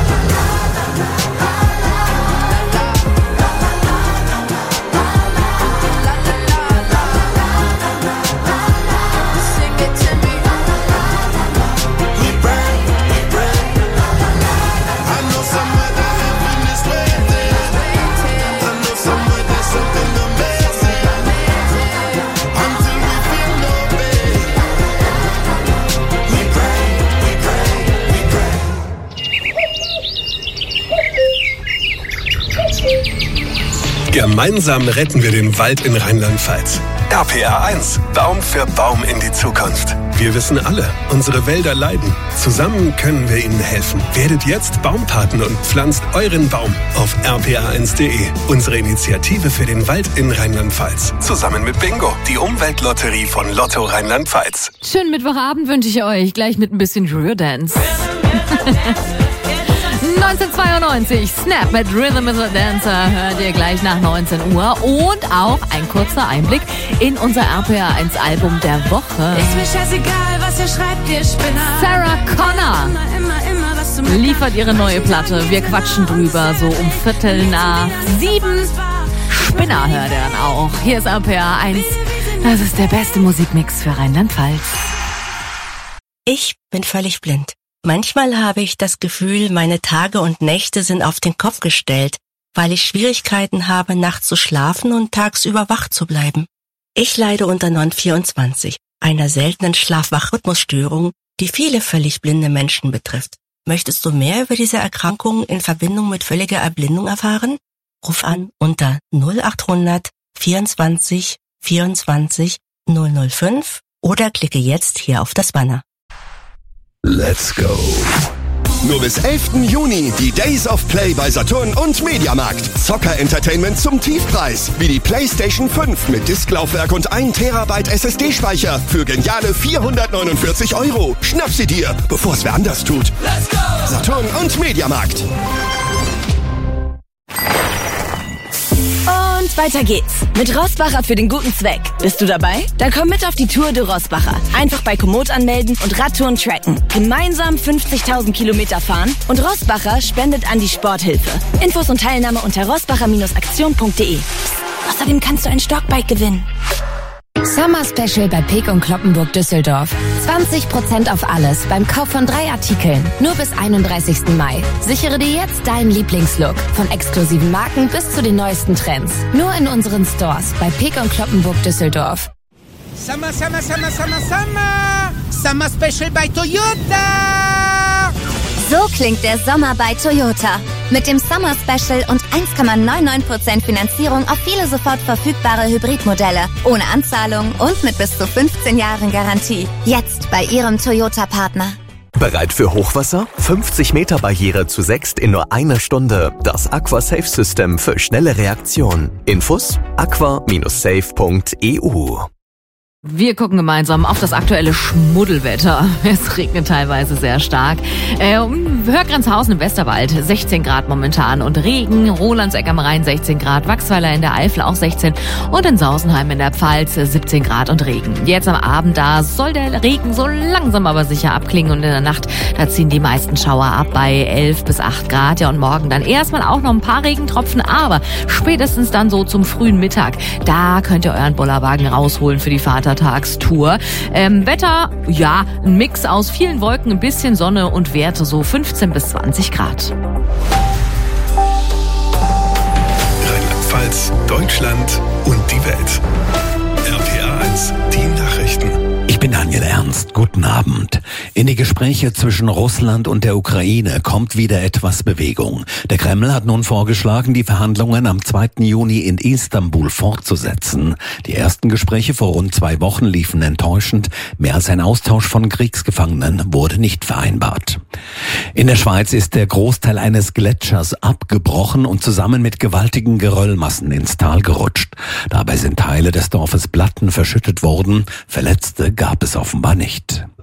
Sing it to me. We pray, we pray. I know somewhere that heaven is waiting. I know somewhere there's something amazing. Until we feel no pain. We pray, we pray, we pray. Gemeinsam retten wir den Wald in Rheinland-Pfalz. RPR 1, Baum für Baum in die Zukunft. Wir wissen alle, unsere Wälder leiden. Zusammen können wir ihnen helfen. Werdet jetzt Baumpaten und pflanzt euren Baum auf rpr1.de. Unsere Initiative für den Wald in Rheinland-Pfalz. Zusammen mit Bingo, die Umweltlotterie von Lotto Rheinland-Pfalz. Schönen Mittwochabend wünsche ich euch, gleich mit ein bisschen Eurodance. 1992, Snap mit Rhythm is a Dancer hört ihr gleich nach 19 Uhr und auch ein kurzer Einblick in unser RPR1 Album der Woche. Ist mir scheißegal, was ihr schreibt, ihr Spinner. Sarah Connor Immer, was du mir liefert ihre neue Platte. Wir quatschen drüber, so um 6:15. Spinner hört ihr dann auch. Hier ist RPR1. Das ist der beste Musikmix für Rheinland-Pfalz. Ich bin völlig blind. Manchmal habe ich das Gefühl, meine Tage und Nächte sind auf den Kopf gestellt, weil ich Schwierigkeiten habe, nachts zu schlafen und tagsüber wach zu bleiben. Ich leide unter NON24, einer seltenen Schlaf-Wach-Rhythmusstörung, die viele völlig blinde Menschen betrifft. Möchtest du mehr über diese Erkrankung in Verbindung mit völliger Erblindung erfahren? Ruf an unter 0800 24 24 005 oder klicke jetzt hier auf das Banner. Let's go. Nur bis 11. Juni die Days of Play bei Saturn und Mediamarkt. Zocker-Entertainment zum Tiefpreis. Wie die PlayStation 5 mit Disklaufwerk und 1 Terabyte SSD-Speicher für geniale 449 €. Schnapp sie dir, bevor es wer anders tut. Let's go. Saturn und Mediamarkt. Und weiter geht's. Mit Rossbacher für den guten Zweck. Bist du dabei? Dann komm mit auf die Tour de Rossbacher. Einfach bei Komoot anmelden und Radtouren tracken. Gemeinsam 50.000 Kilometer fahren und Rossbacher spendet an die Sporthilfe. Infos und Teilnahme unter rossbacher-aktion.de. Außerdem kannst du ein Stockbike gewinnen. Summer Special bei Peek und Kloppenburg Düsseldorf. 20% auf alles beim Kauf von 3 Artikeln. Nur bis 31. Mai. Sichere dir jetzt deinen Lieblingslook. Von exklusiven Marken bis zu den neuesten Trends. Nur in unseren Stores bei Peek und Kloppenburg Düsseldorf. Summer, Summer, Summer, Summer, Summer. Summer Special bei Toyota. So klingt der Sommer bei Toyota. Mit dem Summer Special und 1,99% Finanzierung auf viele sofort verfügbare Hybridmodelle. Ohne Anzahlung und mit bis zu 15 Jahren Garantie. Jetzt bei Ihrem Toyota-Partner. Bereit für Hochwasser? 50 Meter Barriere zu 6 in nur einer Stunde. Das Aqua Safe System für schnelle Reaktion. Infos? aqua-safe.eu. Wir gucken gemeinsam auf das aktuelle Schmuddelwetter. Es regnet teilweise sehr stark. Hörgrenzhausen im Westerwald 16 Grad momentan und Regen. Rolandseck am Rhein 16 Grad. Wachsweiler in der Eifel auch 16 und in Sausenheim in der Pfalz 17 Grad und Regen. Jetzt am Abend, da soll der Regen so langsam aber sicher abklingen und in der Nacht, da ziehen die meisten Schauer ab bei 11 bis 8 Grad. Ja, und morgen dann erstmal auch noch ein paar Regentropfen, aber spätestens dann so zum frühen Mittag, da könnt ihr euren Bollerwagen rausholen für die Vatertagstour. Wetter, ja, ein Mix aus vielen Wolken, ein bisschen Sonne und Werte so 15 bis 20 Grad. Rheinland-Pfalz, Deutschland und die Welt. RPR 1, die Nachrichten. Ich bin Daniel Ernst. Guten Abend. In die Gespräche zwischen Russland und der Ukraine kommt wieder etwas Bewegung. Der Kreml hat nun vorgeschlagen, die Verhandlungen am 2. Juni in Istanbul fortzusetzen. Die ersten Gespräche vor rund 2 Wochen liefen enttäuschend. Mehr als ein Austausch von Kriegsgefangenen wurde nicht vereinbart. In der Schweiz ist der Großteil eines Gletschers abgebrochen und zusammen mit gewaltigen Geröllmassen ins Tal gerutscht. Dabei sind Teile des Dorfes Blatten verschüttet worden. Verletzte gab es offenbar nicht.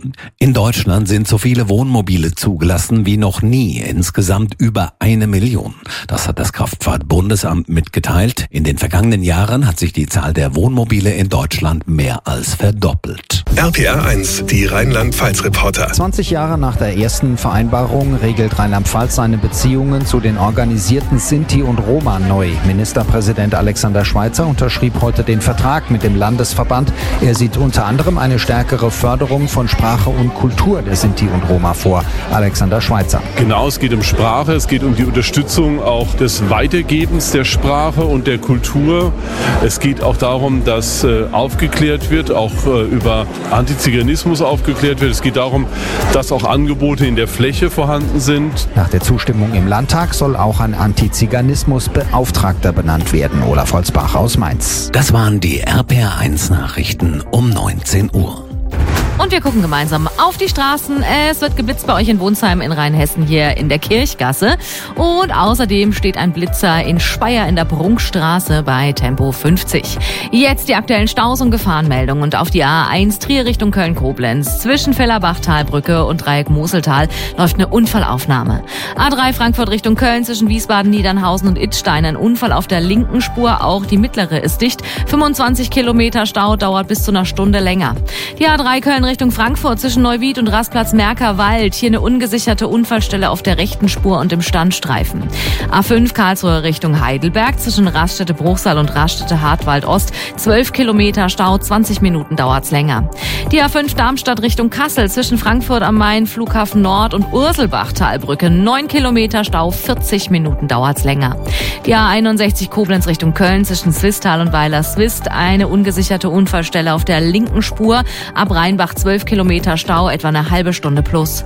In Deutschland sind so viele Wohnmobile zugelassen wie noch nie. Insgesamt über 1 Million. Das hat das Kraftfahrtbundesamt mitgeteilt. In den vergangenen Jahren hat sich die Zahl der Wohnmobile in Deutschland mehr als verdoppelt. RPR 1, die Rheinland-Pfalz-Reporter. 20 Jahre nach der ersten Vereinbarung regelt Rheinland-Pfalz seine Beziehungen zu den organisierten Sinti und Roma neu. Ministerpräsident Alexander Schweitzer unterschrieb heute den Vertrag mit dem Landesverband. Er sieht unter anderem eine stärkere Förderung von Sprache und Kultur der Sinti und Roma vor. Alexander Schweitzer. Genau, es geht um Sprache, es geht um die Unterstützung auch des Weitergebens der Sprache und der Kultur. Es geht auch darum, dass aufgeklärt wird, auch über Antiziganismus aufgeklärt wird. Es geht darum, dass auch Angebote in der Fläche vorhanden sind. Nach der Zustimmung im Landtag soll auch ein Antiziganismusbeauftragter benannt werden. Olaf Holzbach aus Mainz. Das waren die RPR 1 Nachrichten um 19 Uhr. Und wir gucken gemeinsam auf die Straßen. Es wird geblitzt bei euch in Wonsheim in Rheinhessen hier in der Kirchgasse. Und außerdem steht ein Blitzer in Speyer in der Prunkstraße bei Tempo 50. Jetzt die aktuellen Staus und Gefahrenmeldungen. Und auf die A1 Trier Richtung Köln-Koblenz zwischen Fellerbach-Talbrücke und Dreieck-Moseltal läuft eine Unfallaufnahme. A3 Frankfurt Richtung Köln zwischen Wiesbaden, Niedernhausen und Idstein. Ein Unfall auf der linken Spur. Auch die mittlere ist dicht. 25 Kilometer Stau, dauert bis zu einer Stunde länger. Die A3 Köln Richtung Frankfurt zwischen Neuwied und Rastplatz Merkerwald. Hier eine ungesicherte Unfallstelle auf der rechten Spur und im Standstreifen. A5 Karlsruhe Richtung Heidelberg zwischen Raststätte-Bruchsal und Raststätte-Hartwald-Ost. 12 Kilometer Stau, 20 Minuten dauert's länger. Die A5 Darmstadt Richtung Kassel zwischen Frankfurt am Main, Flughafen Nord und Urselbach-Talbrücke. 9 Kilometer Stau, 40 Minuten dauert's länger. Die A61 Koblenz Richtung Köln zwischen Swisttal und Weiler-Swist. Eine ungesicherte Unfallstelle auf der linken Spur. Ab Rheinbach 12 Kilometer Stau, etwa eine halbe Stunde plus.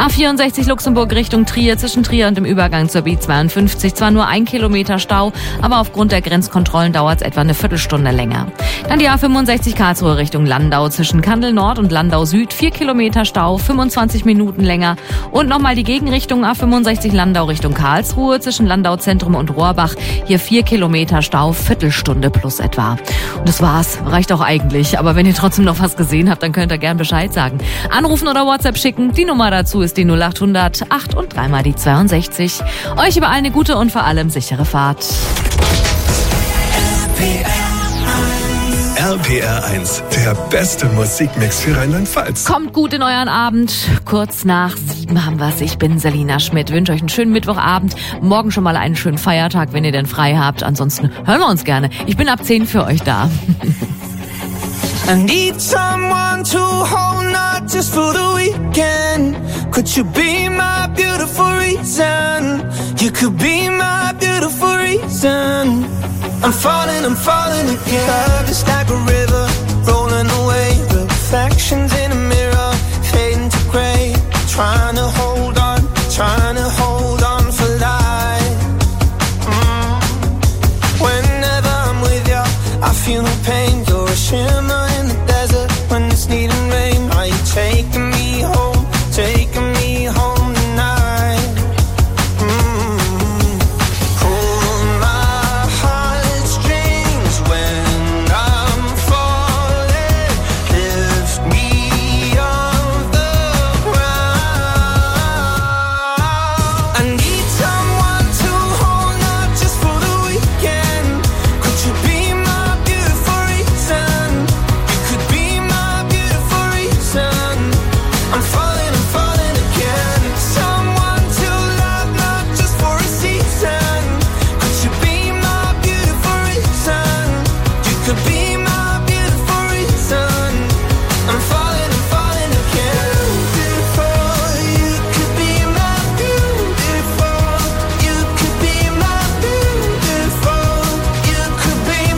A64 Luxemburg Richtung Trier zwischen Trier und dem Übergang zur B52. Zwar nur 1 Kilometer Stau, aber aufgrund der Grenzkontrollen dauert es etwa eine Viertelstunde länger. Dann die A65 Karlsruhe Richtung Landau zwischen Kandel Nord und Landau Süd. 4 Kilometer Stau, 25 Minuten länger. Und nochmal die Gegenrichtung A65 Landau Richtung Karlsruhe zwischen Landau Zentrum und Rohrbach. Hier 4 Kilometer Stau, Viertelstunde plus etwa. Und das war's. Reicht auch eigentlich. Aber wenn ihr trotzdem noch was gesehen habt, dann könnt ihr gern Bescheid sagen. Anrufen oder WhatsApp schicken. Die Nummer dazu ist die 0800 8 und 3 mal die 62. Euch überall eine gute und vor allem sichere Fahrt. RPR 1, der beste Musikmix für Rheinland-Pfalz. Kommt gut in euren Abend. Kurz nach 7 haben wir's. Ich bin Selina Schmidt. Wünsche euch einen schönen Mittwochabend. Morgen schon mal einen schönen Feiertag, wenn ihr denn frei habt. Ansonsten hören wir uns gerne. Ich bin ab 10 für euch da. I need someone to hold, not just for the weekend. Could you be my beautiful reason? You could be my beautiful reason. I'm falling again. Love is like a river, rolling away. Reflections in a mirror, fading to grey. Trying to hold on for life. Whenever I'm with you, I feel no pain. You're a shimmer in the desert when it's needing rain. Are you taking me home tonight? Pull my heartstrings when I'm falling. Lift me off the ground. I need someone to hold, not just for the weekend. Could you be my beautiful reason? You could be my beautiful reason. I'm falling again. Someone to love, not just for a season. Could you be my beautiful reason? You could be my beautiful reason. I'm falling again. Beautiful, you could be my beautiful. You could be my beautiful. You could be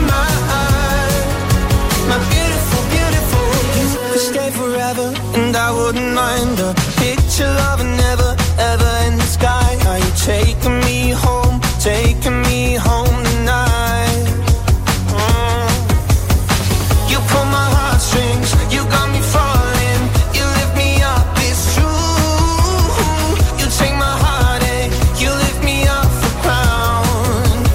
my beautiful, beautiful. You could stay forever, and I wouldn't mind a picture of a never, ever in the sky. Are you taking me home tonight? You pull my heartstrings, you got me falling. You lift me up, it's true. You take my heartache, you lift me off the ground.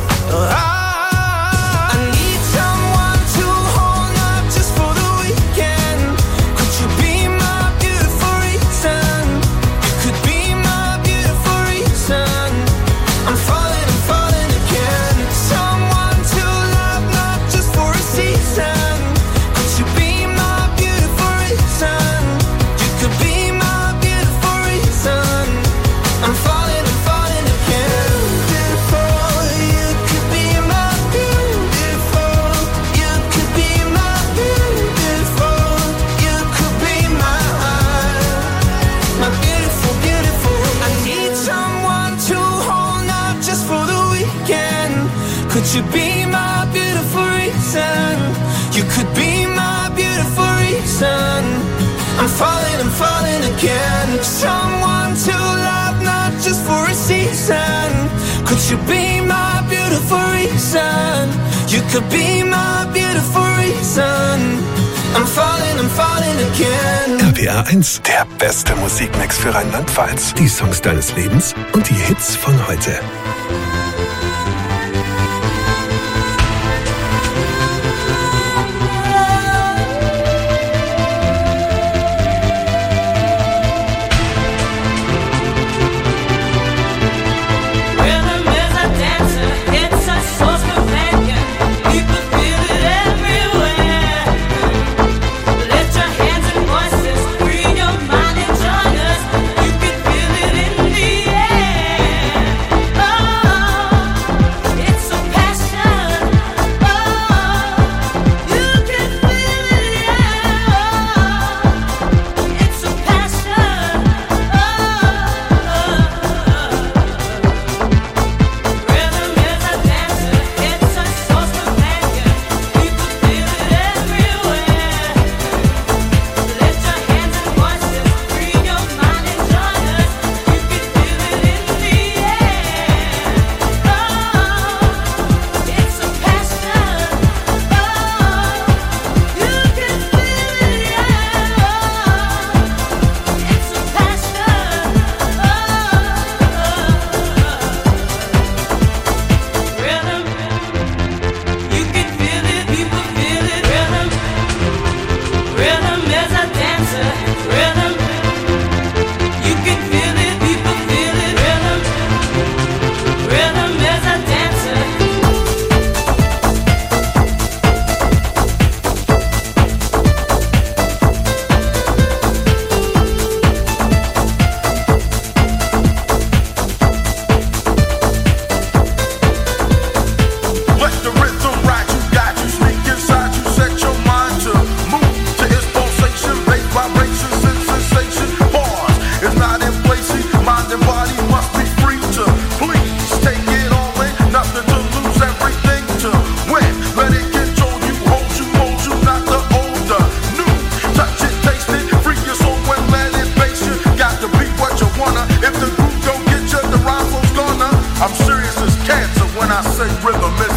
I need someone to hold, not just for the weekend. Could you be my beautiful you be my beautiful reason? You could be my beautiful reason. I'm falling again. Someone to love, not just for a season. Could you be my beautiful reason? You could be my beautiful reason. I'm falling again. RPR 1, der beste Musikmix für Rheinland-Pfalz. Die Songs deines Lebens und die Hits von heute. Let it get